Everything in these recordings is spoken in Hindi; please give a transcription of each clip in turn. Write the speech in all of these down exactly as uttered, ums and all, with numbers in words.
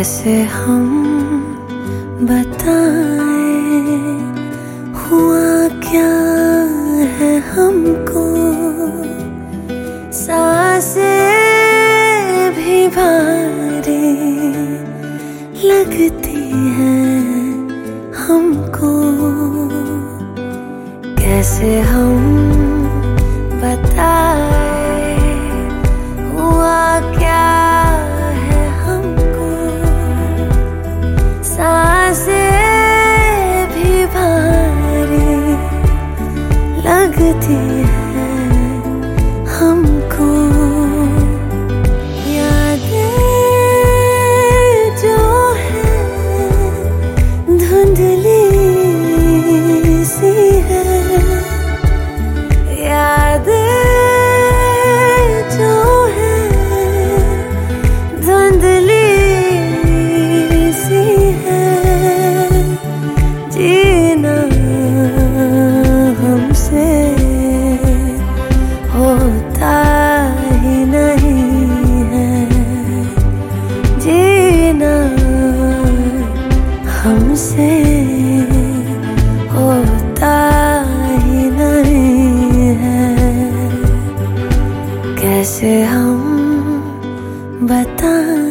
कैसे हम बताएं हुआ क्या है हमको, सांसें भी भारी लगती हैं हमको। कैसे हम बताएं हुआ क्या है हमको, सांसें भी भारी लगती हैं हमको। यादें जो है धुंधली सी है, यादें जो है धुंधली सी है, जीना हमसे होता ही नहीं है, जीना हमसे होता ही नहीं है। कैसे हम बताएं।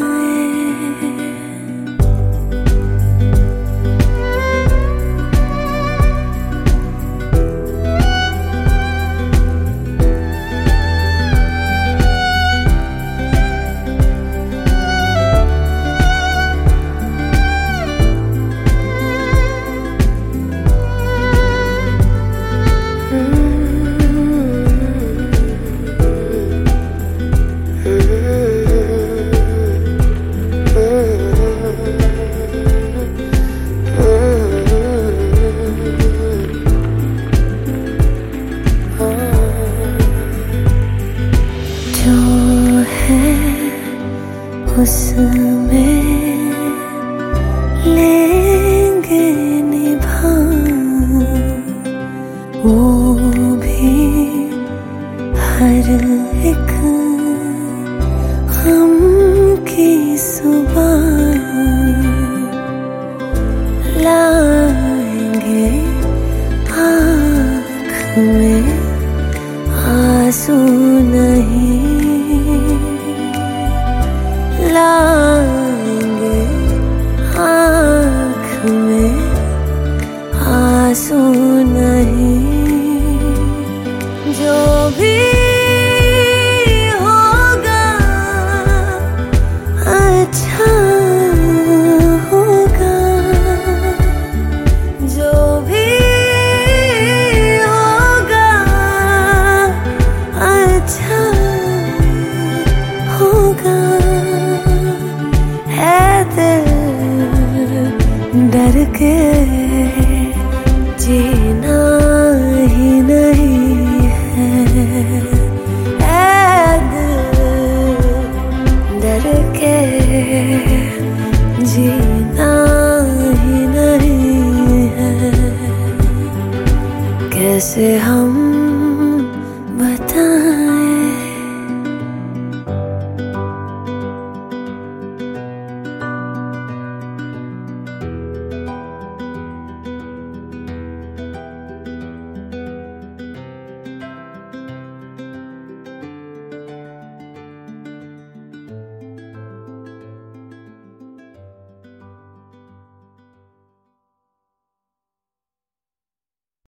उसमें लेंगे निभा वो भी हर एक